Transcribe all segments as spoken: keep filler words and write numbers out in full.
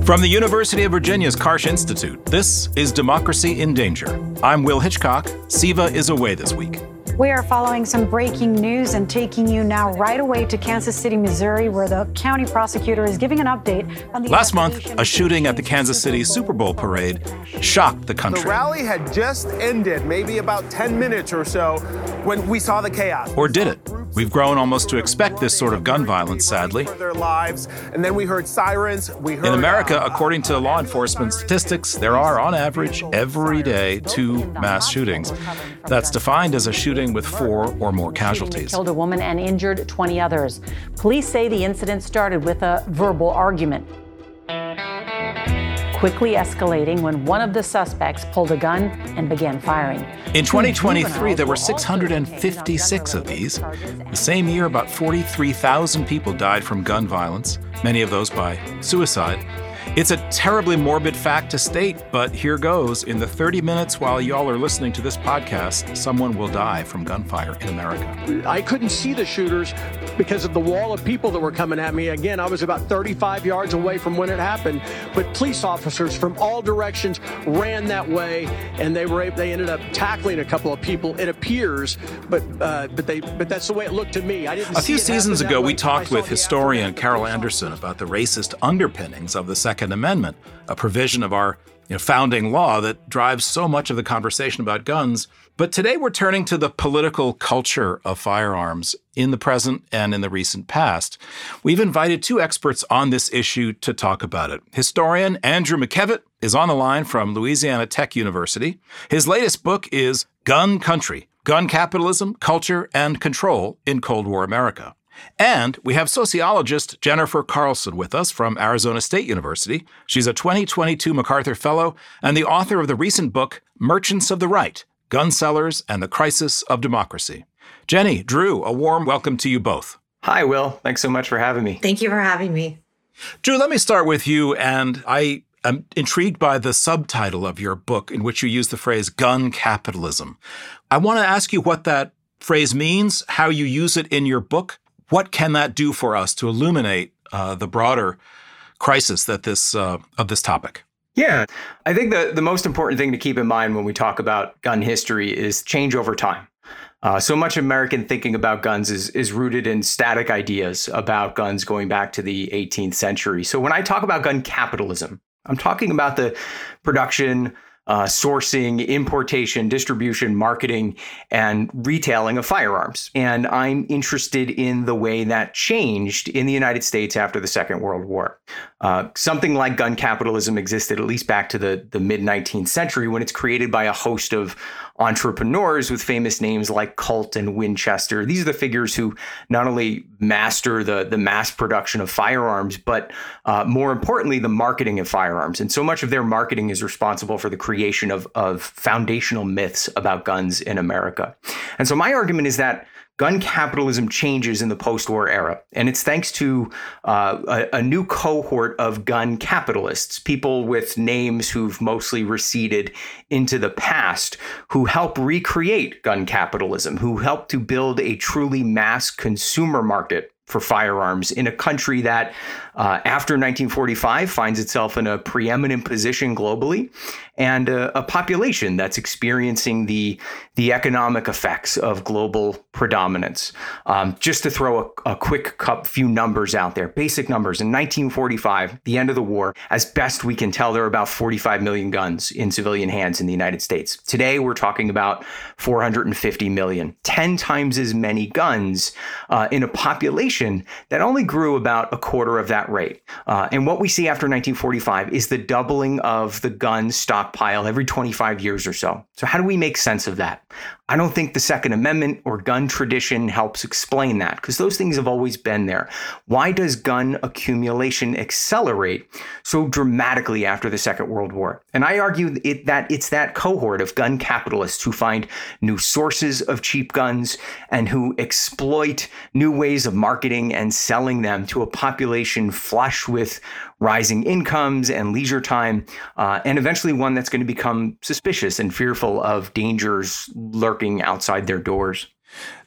From the University of Virginia's Karsh Institute, this is Democracy in Danger. I'm Will Hitchcock. Siva is away this week. We are following some breaking news and taking you now right away to Kansas City, Missouri, where the county prosecutor is giving an update on the Last month, a shooting at the Kansas City Super Bowl parade shocked the country. The rally had just ended, maybe about ten minutes or so, when we saw the chaos. Or did it? We've grown almost to expect this sort of gun violence, sadly. For their lives, and then we heard sirens. We heard, In America, uh, according to law enforcement statistics, there are, on average, every day, two mass shootings. That's defined as a shooting with four or more casualties. Killed a woman and injured twenty others. Police say the incident started with a verbal argument, quickly escalating when one of the suspects pulled a gun and began firing. In twenty twenty-three, there were six hundred fifty-six of these. The same year, about forty-three thousand people died from gun violence, many of those by suicide. It's a terribly morbid fact to state, but here goes. In the thirty minutes while y'all are listening to this podcast, someone will die from gunfire in America. I couldn't see the shooters because of the wall of people that were coming at me. Again, I was about thirty-five yards away from when it happened, but police officers from all directions ran that way, and they were they ended up tackling a couple of people. It appears, but uh, but they but that's the way it looked to me. I didn't. A few see it seasons happen ago, that we way. talked I saw with the historian aftermath. Carol Anderson about the racist underpinnings of the Second Amendment, a provision of our you know, founding law that drives so much of the conversation about guns. But today we're turning to the political culture of firearms in the present and in the recent past. We've invited two experts on this issue to talk about it. Historian Andrew McKevitt is on the line from Louisiana Tech University. His latest book is Gun Country: Gun Capitalism, Culture, and Control in Cold War America. And we have sociologist Jennifer Carlson with us from Arizona State University. She's a twenty twenty-two MacArthur Fellow and the author of the recent book, Merchants of the Right: Gun Sellers and the Crisis of Democracy. Jenny, Drew, a warm welcome to you both. Hi, Will. Thanks so much for having me. Thank you for having me. Drew, let me start with you. And I am intrigued by the subtitle of your book in which you use the phrase gun capitalism. I want to ask you what that phrase means, how you use it in your book. What can that do for us to illuminate uh, the broader crisis that this uh, of this topic? Yeah, I think the, the most important thing to keep in mind when we talk about gun history is change over time. Uh, so much American thinking about guns is, is rooted in static ideas about guns going back to the eighteenth century. So when I talk about gun capitalism, I'm talking about the production, Uh, sourcing, importation, distribution, marketing, and retailing of firearms. And I'm interested in the way that changed in the United States after the Second World War. Uh, something like gun capitalism existed at least back to the, the mid-nineteenth century, when it's created by a host of entrepreneurs with famous names like Colt and Winchester. These are the figures who not only master the, the mass production of firearms, but uh, more importantly, the marketing of firearms. And so much of their marketing is responsible for the creation of, of foundational myths about guns in America. And so my argument is that gun capitalism changes in the post-war era, and it's thanks to uh, a, a new cohort of gun capitalists, people with names who've mostly receded into the past, who help recreate gun capitalism, who help to build a truly mass consumer market for firearms in a country that, uh, after nineteen forty-five, finds itself in a preeminent position globally, and a, a population that's experiencing the the economic effects of global predominance. Um, just to throw a, a quick cup, few numbers out there, basic numbers. In nineteen forty-five, the end of the war, as best we can tell, there are about forty-five million guns in civilian hands in the United States. Today, we're talking about four hundred fifty million, ten times as many guns uh, in a population that only grew about a quarter of that rate. Uh, and what we see after nineteen forty-five is the doubling of the gun stockpile every twenty-five years or so. So how do we make sense of that? I don't think the Second Amendment or gun tradition helps explain that, because those things have always been there. Why does gun accumulation accelerate so dramatically after the Second World War? And I argue it, that it's that cohort of gun capitalists who find new sources of cheap guns and who exploit new ways of marketing and selling them to a population flush with rising incomes and leisure time, uh, and eventually one that's going to become suspicious and fearful of dangers lurking outside their doors.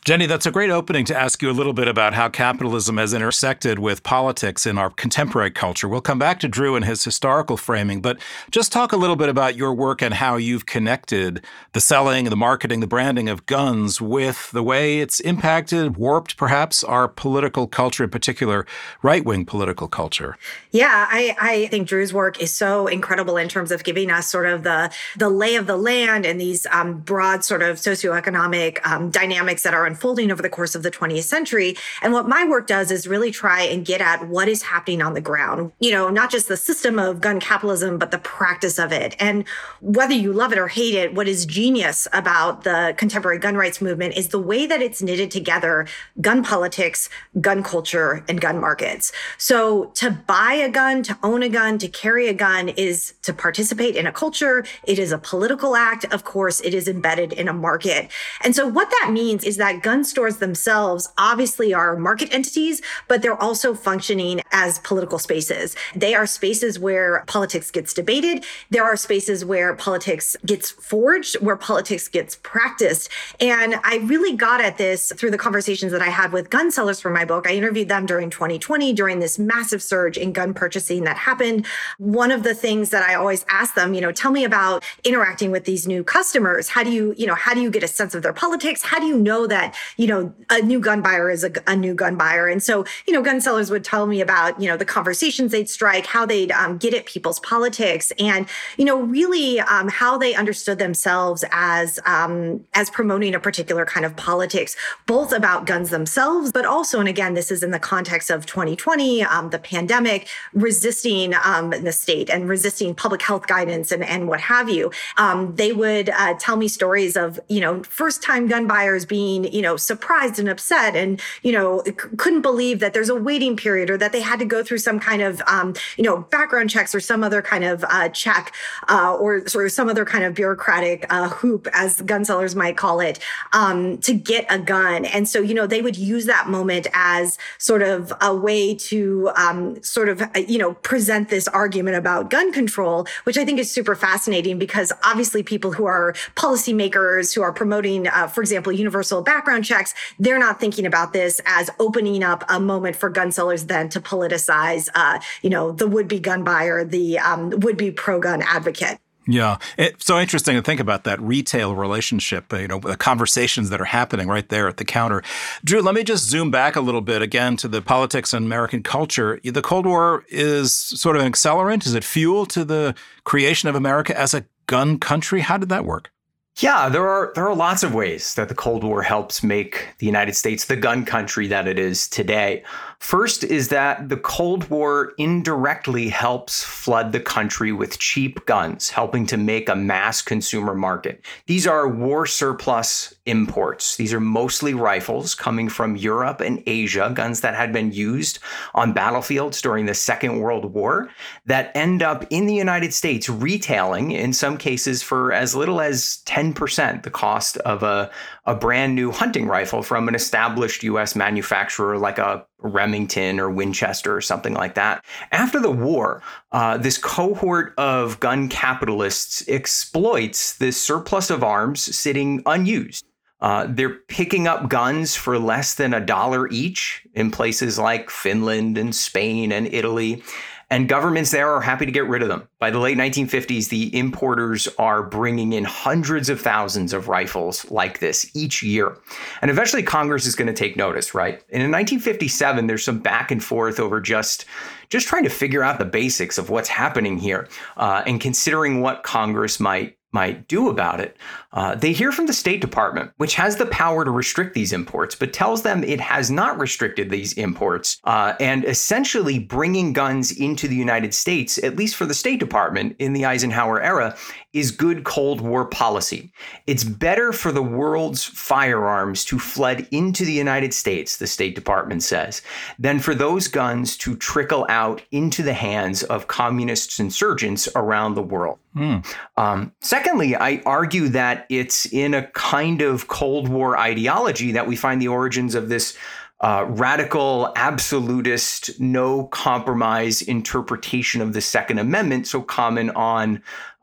Jenny, that's a great opening to ask you a little bit about how capitalism has intersected with politics in our contemporary culture. We'll come back to Drew and his historical framing, but just talk a little bit about your work and how you've connected the selling, the marketing, the branding of guns with the way it's impacted, warped perhaps, our political culture, in particular, right-wing political culture. Yeah, I, I think Drew's work is so incredible in terms of giving us sort of the, the lay of the land and these um, broad sort of socioeconomic um, dynamics that are unfolding over the course of the twentieth century. And what my work does is really try and get at what is happening on the ground. You know, not just the system of gun capitalism, but the practice of it. And whether you love it or hate it, what is genius about the contemporary gun rights movement is the way that it's knitted together gun politics, gun culture, and gun markets. So to buy a gun, to own a gun, to carry a gun is to participate in a culture. It is a political act. Of course, it is embedded in a market. And so what that means is that gun stores themselves obviously are market entities, but they're also functioning as political spaces. They are spaces where politics gets debated. There are spaces where politics gets forged, where politics gets practiced. And I really got at this through the conversations that I had with gun sellers for my book. I interviewed them during twenty twenty, during this massive surge in gun purchasing that happened. One of the things that I always ask them, you know, tell me about interacting with these new customers. How do you, you know, how do you get a sense of their politics? How do you know that, you know, a new gun buyer is a, a new gun buyer? And so, you know, gun sellers would tell me about, you know, the conversations they'd strike, how they'd um, get at people's politics, and, you know, really um, how they understood themselves as, um, as promoting a particular kind of politics, both about guns themselves, but also, and again, this is in the context of twenty twenty, um, the pandemic, resisting um, the state and resisting public health guidance and, and what have you. Um, they would uh, tell me stories of, you know, first-time gun buyers being, you know, surprised and upset and, you know, c- couldn't believe that there's a waiting period or that they had to go through some kind of, um, you know, background checks or some other kind of uh, check uh, or sort of some other kind of bureaucratic uh, hoop, as gun sellers might call it, um, to get a gun. And so, you know, they would use that moment as sort of a way to um, sort of, you know, present this argument about gun control, which I think is super fascinating because obviously people who are policymakers who are promoting, uh, for example, universal background checks, they're not thinking about this as opening up a moment for gun sellers then to politicize, uh, you know, the would-be gun buyer, the um, would-be pro-gun advocate. Yeah. It's so interesting to think about that retail relationship, you know, the conversations that are happening right there at the counter. Drew, let me just zoom back a little bit again to the politics and American culture. The Cold War is sort of an accelerant. Is it fuel to the creation of America as a gun country? How did that work? Yeah, there are there are lots of ways that the Cold War helps make the United States the gun country that it is today. First is that the Cold War indirectly helps flood the country with cheap guns, helping to make a mass consumer market. These are war surplus imports. These are mostly rifles coming from Europe and Asia, guns that had been used on battlefields during the Second World War that end up in the United States retailing, in some cases, for as little as ten percent the cost of a, a brand new hunting rifle from an established U S manufacturer like a Remington or Winchester or something like that. After the war, uh, this cohort of gun capitalists exploits this surplus of arms sitting unused. Uh, they're picking up guns for less than a dollar each in places like Finland and Spain and Italy. And governments there are happy to get rid of them. By the late nineteen fifties, the importers are bringing in hundreds of thousands of rifles like this each year. And eventually Congress is going to take notice, right? And in nineteen fifty-seven, there's some back and forth over just, just trying to figure out the basics of what's happening here uh, and considering what Congress might might do about it. Uh, they hear from the State Department, which has the power to restrict these imports, but tells them it has not restricted these imports. Uh, and essentially bringing guns into the United States, at least for the State Department in the Eisenhower era, is good Cold War policy. It's better for the world's firearms to flood into the United States, the State Department says, than for those guns to trickle out into the hands of communist insurgents around the world. Mm. Um, secondly, I argue that it's in a kind of Cold War ideology that we find the origins of this uh, radical, absolutist, no compromise interpretation of the Second Amendment so common on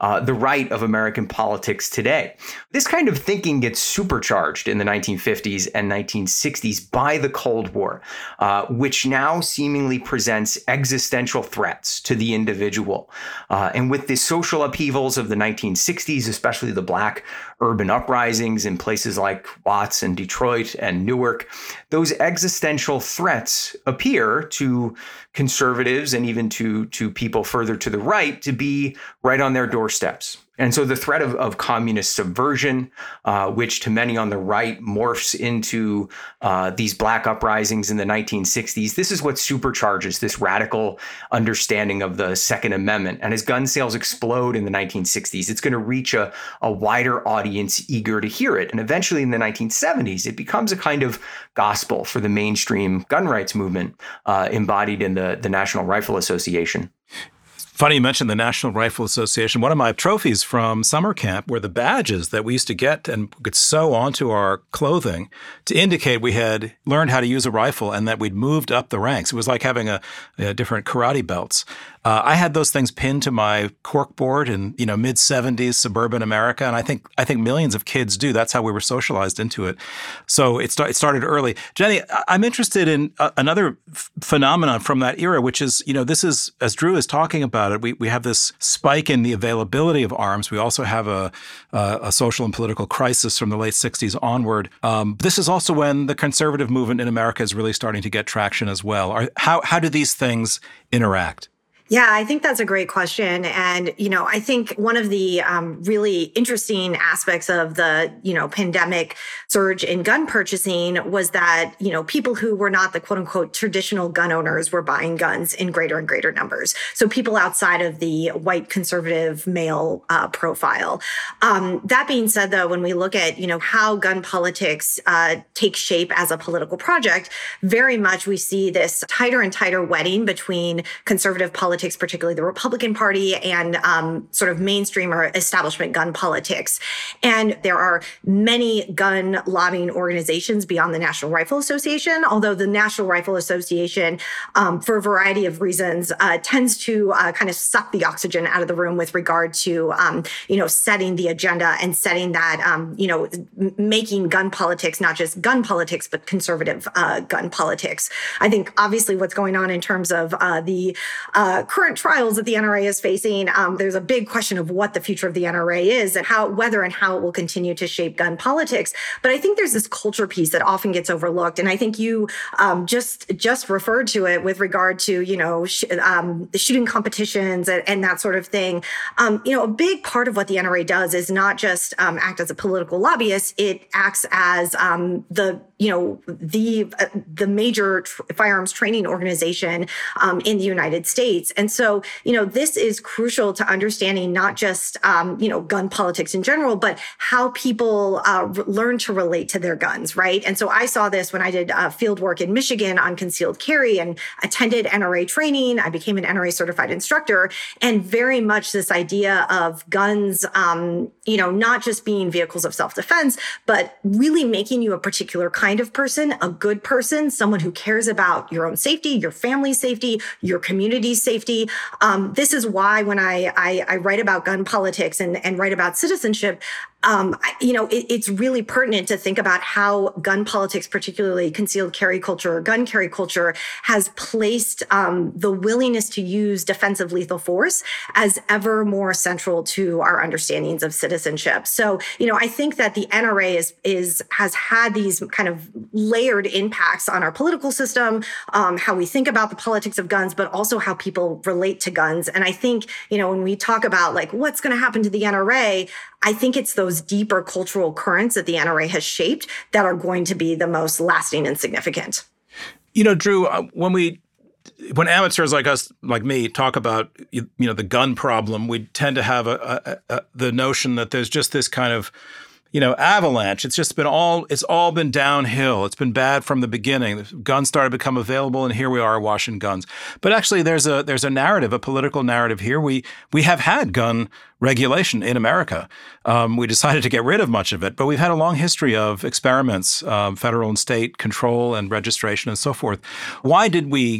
uh, the right of American politics today. This kind of thinking gets supercharged in the nineteen fifties and nineteen sixties by the Cold War, uh, which now seemingly presents existential threats to the individual. Uh, and with the social upheavals of the nineteen sixties, especially the Black urban uprisings in places like Watts and Detroit and Newark, those existential threats appear to conservatives and even to, to people further to the right to be right on their doorsteps. And so the threat of, of communist subversion, uh, which to many on the right morphs into uh, these Black uprisings in the nineteen sixties, this is what supercharges this radical understanding of the Second Amendment. And as gun sales explode in the nineteen sixties, it's going to reach a, a wider audience eager to hear it. And eventually in the nineteen seventies, it becomes a kind of gospel for the mainstream gun rights movement uh, embodied in the, the National Rifle Association. Funny you mentioned the National Rifle Association. One of my trophies from summer camp were the badges that we used to get and could sew onto our clothing to indicate we had learned how to use a rifle and that we'd moved up the ranks. It was like having a, a different karate belts. Uh, I had those things pinned to my corkboard in, you know, mid seventies suburban America, and I think I think millions of kids do. That's how we were socialized into it. So it, st- it started early. Jenny, I'm interested in uh, another f- phenomenon from that era, which is, you know, this is, as Drew is talking about it, we we have this spike in the availability of arms. We also have a a, a social and political crisis from the late sixties onward. Um, this is also when the conservative movement in America is really starting to get traction as well. Are, how how do these things interact? Yeah, I think that's a great question. And, you know, I think one of the um, really interesting aspects of the, you know, pandemic surge in gun purchasing was that, you know, people who were not the quote unquote traditional gun owners were buying guns in greater and greater numbers. So people outside of the white conservative male uh, profile. Um, that being said, though, when we look at, you know, how gun politics uh, takes shape as a political project, very much we see this tighter and tighter wedding between conservative politics, particularly the Republican Party, and um, sort of mainstream or establishment gun politics. And there are many gun lobbying organizations beyond the National Rifle Association, although the National Rifle Association, um, for a variety of reasons, uh, tends to uh, kind of suck the oxygen out of the room with regard to, um, you know, setting the agenda and setting that, um, you know, m- making gun politics, not just gun politics, but conservative uh, gun politics. I think obviously what's going on in terms of uh, the uh, current trials that the N R A is facing, um, there's a big question of what the future of the N R A is and how, whether and how it will continue to shape gun politics. But I think there's this culture piece that often gets overlooked. And I think you um, just just referred to it with regard to, you know, sh- um, the shooting competitions and, and that sort of thing. Um, you know, a big part of what the N R A does is not just um, act as a political lobbyist. It acts as um, the, you know, the uh, the major tr- firearms training organization um, in the United States. And so, you know, this is crucial to understanding not just, um, you know, gun politics in general, but how people uh, r- learn to relate to their guns, right? And so I saw this when I did uh, field work in Michigan on concealed carry and attended N R A training. I became an N R A certified instructor, and very much this idea of guns, um, you know, not just being vehicles of self-defense, but really making you a particular kind of person, a good person, someone who cares about your own safety, your family's safety, your community's safety. Um, this is why when I, I, I write about gun politics and, and write about citizenship, Um, you know, it, it's really pertinent to think about how gun politics, particularly concealed carry culture or gun carry culture, has placed um, the willingness to use defensive lethal force as ever more central to our understandings of citizenship. So, you know, I think that the N R A is is has had these kind of layered impacts on our political system, um, how we think about the politics of guns, but also how people relate to guns. And I think, you know, when we talk about like what's going to happen to the N R A, I think it's those deeper cultural currents that the N R A has shaped that are going to be the most lasting and significant. You know, Drew, when we, when amateurs like us, like me, talk about, you know, the gun problem, we tend to have a, a, a, the notion that there's just this kind of, you know, avalanche. It's just been all, it's all been downhill. It's been bad from the beginning. Guns started to become available, and here we are washing guns. But actually, there's a there's a narrative, a political narrative here. We we have had gun regulation in America. Um, we decided to get rid of much of it, but we've had a long history of experiments, um, federal and state control and registration and so forth. Why did we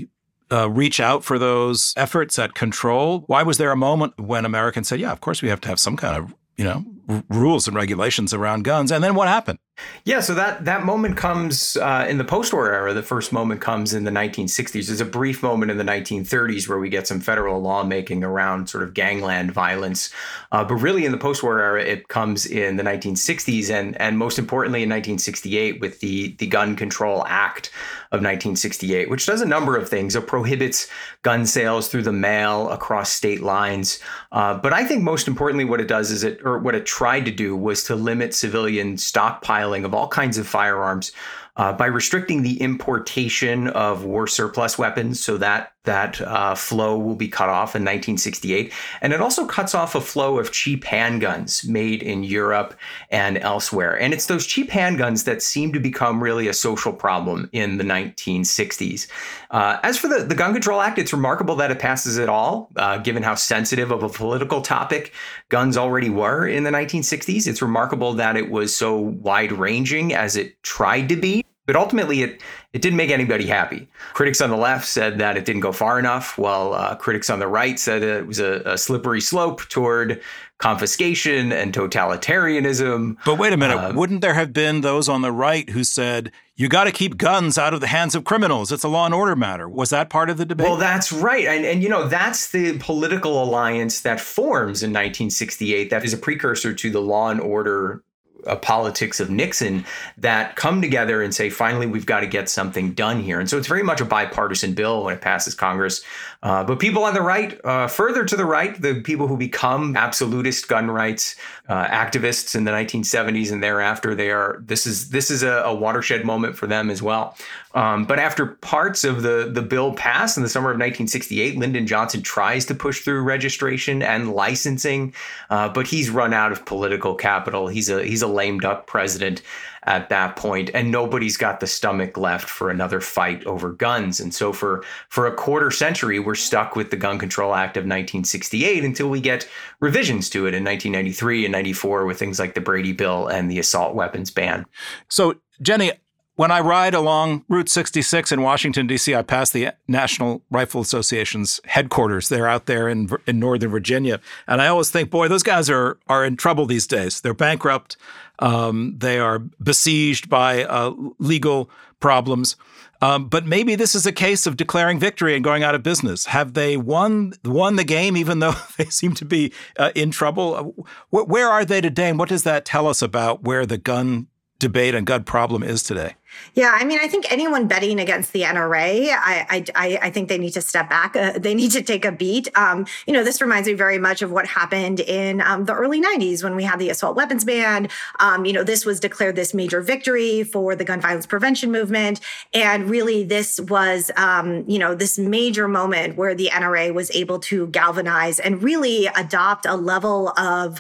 uh, reach out for those efforts at control? Why was there a moment when Americans said, yeah, of course we have to have some kind of, you know, r- rules and regulations around guns? And then what happened? Yeah, so that that moment comes uh, in the post-war era. The first moment comes in the nineteen sixties. There's a brief moment in the nineteen thirties where we get some federal lawmaking around sort of gangland violence. Uh, but really in the post-war era, it comes in the nineteen sixties and and most importantly in nineteen sixty-eight with the, the Gun Control Act of nineteen sixty-eight, which does a number of things. It prohibits gun sales through the mail across state lines. Uh, but I think most importantly what it does is it, or what it tried to do was to limit civilian stockpiling of all kinds of firearms uh, by restricting the importation of war surplus weapons, so that that uh, flow will be cut off in nineteen sixty-eight. And it also cuts off a flow of cheap handguns made in Europe and elsewhere. And it's those cheap handguns that seem to become really a social problem in the nineteen sixties. Uh, as for the, the Gun Control Act, it's remarkable that it passes at all, uh, given how sensitive of a political topic guns already were in the nineteen sixties. It's remarkable that it was so wide-ranging as it tried to be. But ultimately, it it didn't make anybody happy. Critics on the left said that it didn't go far enough, while uh, critics on the right said that it was a, a slippery slope toward confiscation and totalitarianism. But wait a minute, um, wouldn't there have been those on the right who said, you got to keep guns out of the hands of criminals? It's a law and order matter. Was that part of the debate? Well, that's right. And, and you know, that's the political alliance that forms in nineteen sixty-eight. That is a precursor to the law and order Uh, politics of Nixon that come together and say, finally, we've got to get something done here. And so it's very much a bipartisan bill when it passes Congress. Uh, but people on the right, uh, further to the right, the people who become absolutist gun rights uh, activists in the nineteen seventies and thereafter, they are this is this is a, a watershed moment for them as well. Um, but after parts of the, the bill pass in the summer of nineteen sixty-eight, Lyndon Johnson tries to push through registration and licensing, uh, but he's run out of political capital. He's a he's a lame duck president at that point, and nobody's got the stomach left for another fight over guns. And so for for a quarter century, we're stuck with the Gun Control Act of nineteen sixty-eight until we get revisions to it in nineteen ninety-three and ninety-four with things like the Brady Bill and the assault weapons ban. So, Jenny, when I ride along Route sixty-six in Washington, D C, I pass the National Rifle Association's headquarters. They're out there in in Northern Virginia. And I always think, boy, those guys are are in trouble these days. They're bankrupt. Um, they are besieged by uh, legal problems. Um, but maybe this is a case of declaring victory and going out of business. Have they won won the game, even though they seem to be uh, in trouble? Where, where are they today? And what does that tell us about where the gun debate and gun problem is today? Yeah, I mean, I think anyone betting against the N R A, I I, I think they need to step back. Uh, they need to take a beat. Um, you know, this reminds me very much of what happened in um, the early nineties when we had the assault weapons ban. Um, you know, this was declared this major victory for the gun violence prevention movement. And really, this was, um, you know, this major moment where the N R A was able to galvanize and really adopt a level of,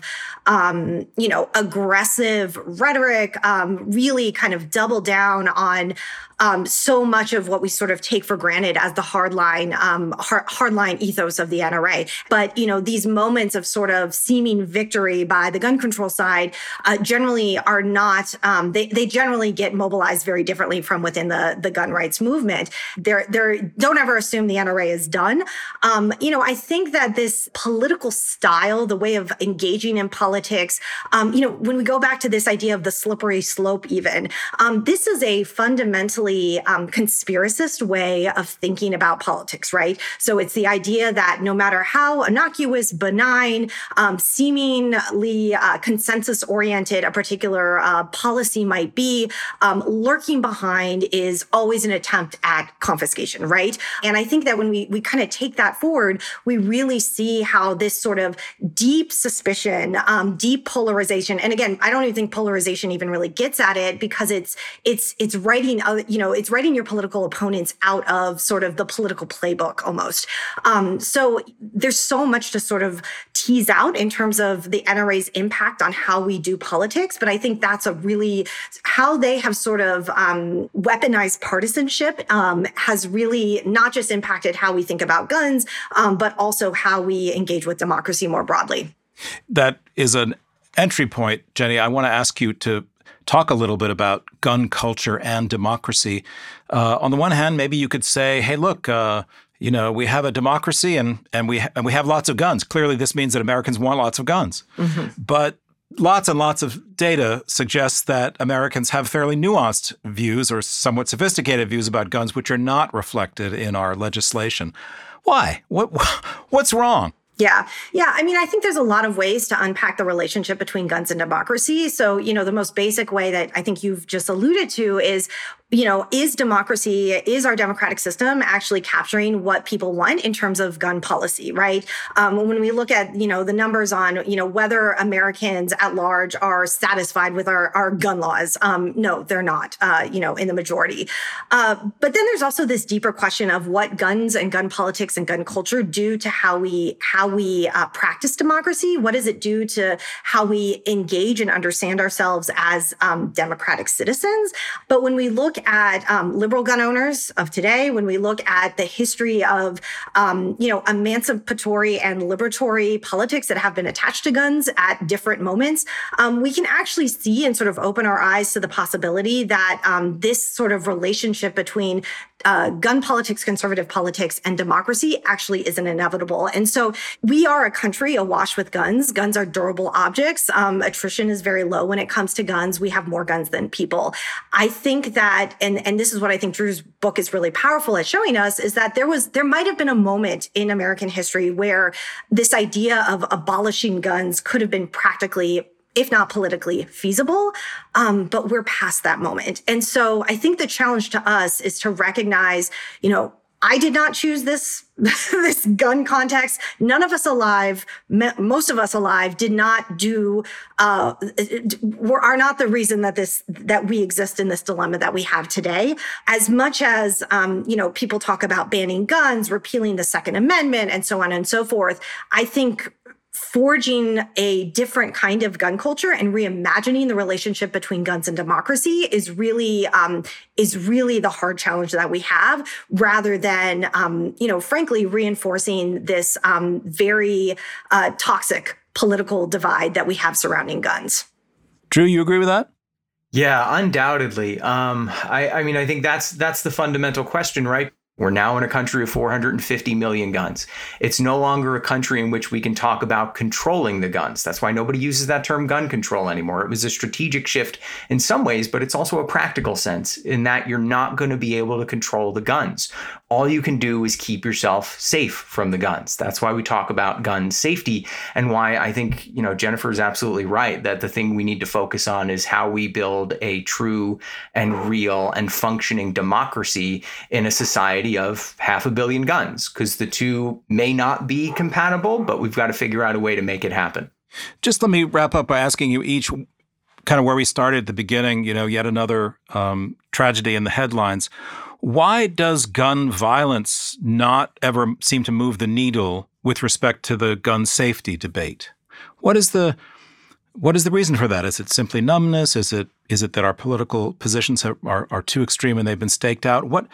um, you know, aggressive rhetoric, um, really kind of double down on um, so much of what we sort of take for granted as the hardline, um, hard, hardline ethos of the N R A. But, you know, these moments of sort of seeming victory by the gun control side uh, generally are not, um, they, they generally get mobilized very differently from within the, the gun rights movement. They're, they're, don't ever assume the N R A is done. Um, you know, I think that this political style, the way of engaging in politics, um, you know, when we go back to this idea of the slippery slope even, um, this is a fundamentally um, conspiracist way of thinking about politics, right? So it's the idea that no matter how innocuous, benign, um, seemingly uh, consensus-oriented a particular uh, policy might be, um, lurking behind is always an attempt at confiscation, right? And I think that when we we kind of take that forward, we really see how this sort of deep suspicion, um, deep polarization, and again, I don't even think polarization even really gets at it because it's it's it's writing, you know, it's writing your political opponents out of sort of the political playbook almost. Um, so there's so much to sort of tease out in terms of the N R A's impact on how we do politics. But I think that's a really, how they have sort of um, weaponized partisanship um, has really not just impacted how we think about guns, um, but also how we engage with democracy more broadly. That is an entry point, Jenny. I want to ask you to talk a little bit about gun culture and democracy. Uh, on the one hand, maybe you could say, hey, look, uh, you know, we have a democracy and and we ha- and we have lots of guns. Clearly, this means that Americans want lots of guns. Mm-hmm. But lots and lots of data suggests that Americans have fairly nuanced views or somewhat sophisticated views about guns, which are not reflected in our legislation. Why? What? What's wrong? Yeah. Yeah. I mean, I think there's a lot of ways to unpack the relationship between guns and democracy. So, you know, the most basic way that I think you've just alluded to is, you know, is democracy, is our democratic system actually capturing what people want in terms of gun policy, right? Um, when we look at, you know, the numbers on, you know, whether Americans at large are satisfied with our, our gun laws, um, no, they're not, uh, you know, in the majority. Uh, but then there's also this deeper question of what guns and gun politics and gun culture do to how we, how we uh, practice democracy. What does it do to how we engage and understand ourselves as um, democratic citizens? But when we look at um, liberal gun owners of today, when we look at the history of, um, you know, emancipatory and liberatory politics that have been attached to guns at different moments, um, we can actually see and sort of open our eyes to the possibility that um, this sort of relationship between Uh, gun politics, conservative politics, and democracy actually isn't inevitable. And so we are a country awash with guns. Guns are durable objects. Um, attrition is very low when it comes to guns. We have more guns than people. I think that, and, and this is what I think Drew's book is really powerful at showing us, is that there was, there might have been a moment in American history where this idea of abolishing guns could have been practically, if not politically feasible, um, but we're past that moment. And so I think the challenge to us is to recognize, you know, I did not choose this, this gun context. None of us alive, most of us alive, did not do, uh, are not the reason that this, that we exist in this dilemma that we have today. As much as, um, you know, people talk about banning guns, repealing the Second Amendment, and so on and so forth, I think forging a different kind of gun culture and reimagining the relationship between guns and democracy is really um, is really the hard challenge that we have, rather than um, you know, frankly, reinforcing this um, very uh, toxic political divide that we have surrounding guns. Drew, you agree with that? Yeah, undoubtedly. Um, I, I mean, I think that's that's the fundamental question, right? We're now in a country of four hundred fifty million guns. It's no longer a country in which we can talk about controlling the guns. That's why nobody uses that term gun control anymore. It was a strategic shift in some ways, but it's also a practical sense in that you're not going to be able to control the guns. All you can do is keep yourself safe from the guns. That's why we talk about gun safety, and why I think, you know, Jennifer is absolutely right that the thing we need to focus on is how we build a true and real and functioning democracy in a society of half a billion guns, because the two may not be compatible, but we've got to figure out a way to make it happen. Just let me wrap up by asking you each kind of where we started at the beginning, you know, yet another um, tragedy in the headlines. Why does gun violence not ever seem to move the needle with respect to the gun safety debate? What is the what is the reason for that? Is it simply numbness? Is it is it that our political positions have, are are too extreme and they've been staked out? What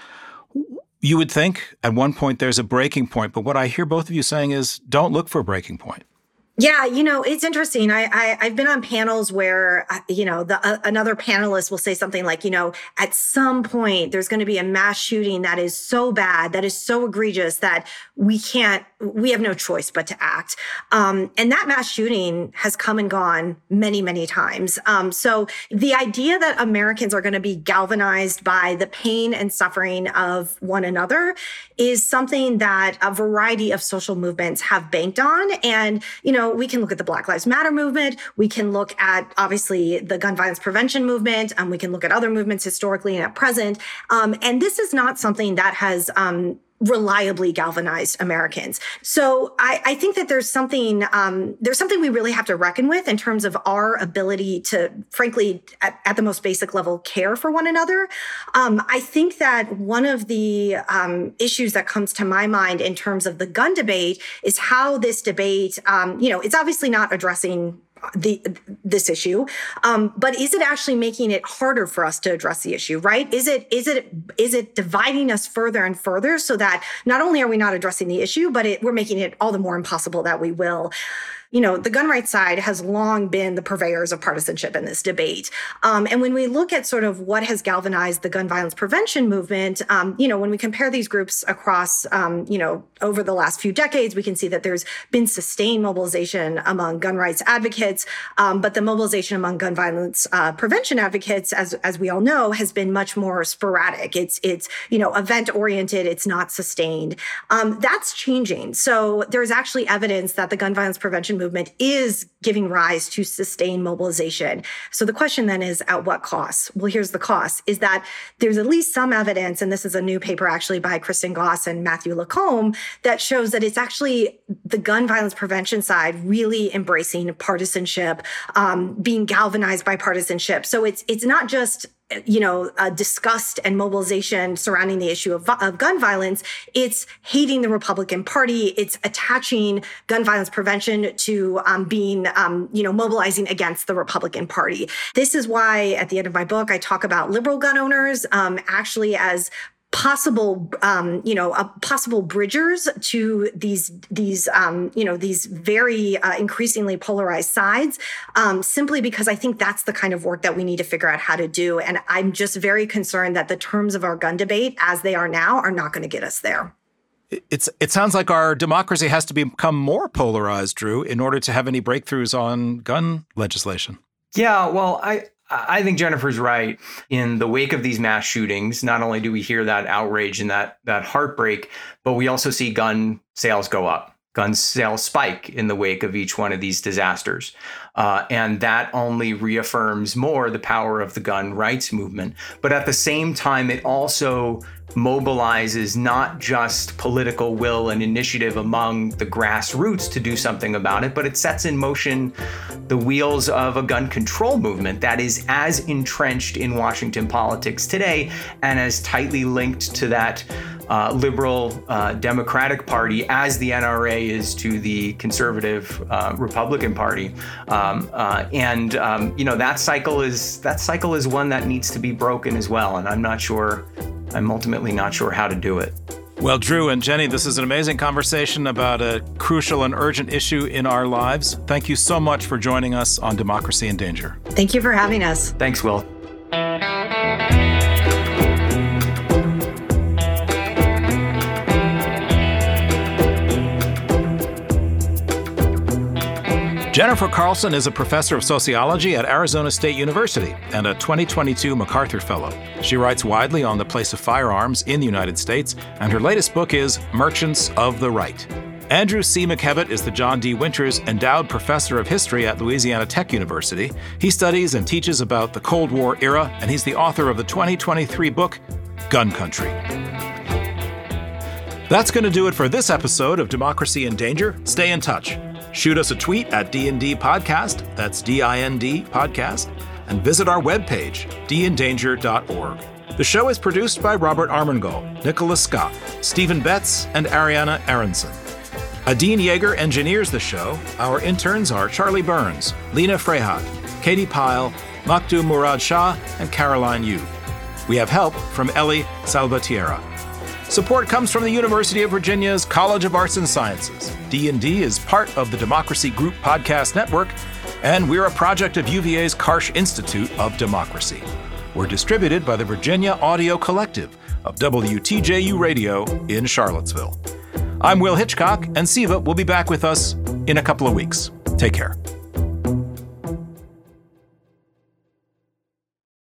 you would think at one point there's a breaking point, but what I hear both of you saying is don't look for a breaking point. Yeah, you know, it's interesting. I, I I've been on panels where, you know, the uh, another panelist will say something like, you know, at some point there's going to be a mass shooting that is so bad, that is so egregious that we can't, we have no choice but to act. Um, and that mass shooting has come and gone many, many times. Um, so the idea that Americans are going to be galvanized by the pain and suffering of one another is something that a variety of social movements have banked on. And, you know, we can look at the Black Lives Matter movement. We can look at, obviously, the gun violence prevention movement. Um, we can look at other movements historically and at present. Um, and this is not something that has um, reliably galvanized Americans. So I, I think that there's something um, there's something we really have to reckon with in terms of our ability to, frankly, at, at the most basic level, care for one another. Um, I think that one of the um, issues that comes to my mind in terms of the gun debate is how this debate, um, you know, it's obviously not addressing the this issue, um, but is it actually making it harder for us to address the issue, right? Is it is it is it dividing us further and further so that not only are we not addressing the issue, but it, we're making it all the more impossible that we will? you know, the gun rights side has long been the purveyors of partisanship in this debate. Um, and when we look at sort of what has galvanized the gun violence prevention movement, um, you know, when we compare these groups across, um, you know, over the last few decades, we can see that there's been sustained mobilization among gun rights advocates, um, but the mobilization among gun violence uh, prevention advocates, as as we all know, has been much more sporadic. It's it's you know event oriented. It's not sustained. Um, that's changing. So there's actually evidence that the gun violence prevention movement is giving rise to sustained mobilization. So the question then is, at what cost? Well, here's the cost: is that there's at least some evidence, and this is a new paper actually by Kristen Goss and Matthew Lacombe, that shows that it's actually the gun violence prevention side really embracing partisanship, um, being galvanized by partisanship. So it's it's not just you know, uh, disgust and mobilization surrounding the issue of, of gun violence. It's hating the Republican Party. It's attaching gun violence prevention to um, being, um, you know, mobilizing against the Republican Party. This is why at the end of my book, I talk about liberal gun owners um, actually as possible, um, you know, uh, possible bridgers to these, these, um, you know, these very uh, increasingly polarized sides, um, simply because I think that's the kind of work that we need to figure out how to do. And I'm just very concerned that the terms of our gun debate, as they are now, are not going to get us there. It's, it sounds like our democracy has to become more polarized, Drew, in order to have any breakthroughs on gun legislation. Yeah, well, I... I think Jennifer's right. In the wake of these mass shootings, not only do we hear that outrage and that that heartbreak, but we also see gun sales go up. Gun sales spike in the wake of each one of these disasters. Uh, and that only reaffirms more the power of the gun rights movement. But at the same time, it also mobilizes not just political will and initiative among the grassroots to do something about it, but it sets in motion the wheels of a gun control movement that is as entrenched in Washington politics today and as tightly linked to that uh, liberal uh, Democratic Party as the N R A is to the conservative uh, Republican Party. Um, uh, and, um, you know, that cycle is that cycle is one that needs to be broken as well. And I'm not sure I'm ultimately not sure how to do it. Well, Drew and Jenny, this is an amazing conversation about a crucial and urgent issue in our lives. Thank you so much for joining us on Democracy in Danger. Thank you for having us. Thanks, Will. Jennifer Carlson is a professor of sociology at Arizona State University and a twenty twenty-two MacArthur Fellow. She writes widely on the place of firearms in the United States, and her latest book is Merchants of the Right. Andrew C. McKevitt is the John D. Winters Endowed Professor of History at Louisiana Tech University. He studies and teaches about the Cold War era, and he's the author of the twenty twenty-three book, Gun Country. That's going to do it for this episode of Democracy in Danger. Stay in touch. Shoot us a tweet at D and D Podcast, that's D I N D Podcast, and visit our webpage, d in danger dot org. The show is produced by Robert Armengol, Nicholas Scott, Stephen Betts, and Ariana Aronson. Adine Yeager engineers the show. Our interns are Charlie Burns, Lena Frehat, Katie Pyle, Makhdum Murad Shah, and Caroline Yu. We have help from Ellie Salvatierra. Support comes from the University of Virginia's College of Arts and Sciences. D and D is part of the Democracy Group Podcast Network, and we're a project of U V A's Karsh Institute of Democracy. We're distributed by the Virginia Audio Collective of W T J U Radio in Charlottesville. I'm Will Hitchcock, and Siva will be back with us in a couple of weeks. Take care.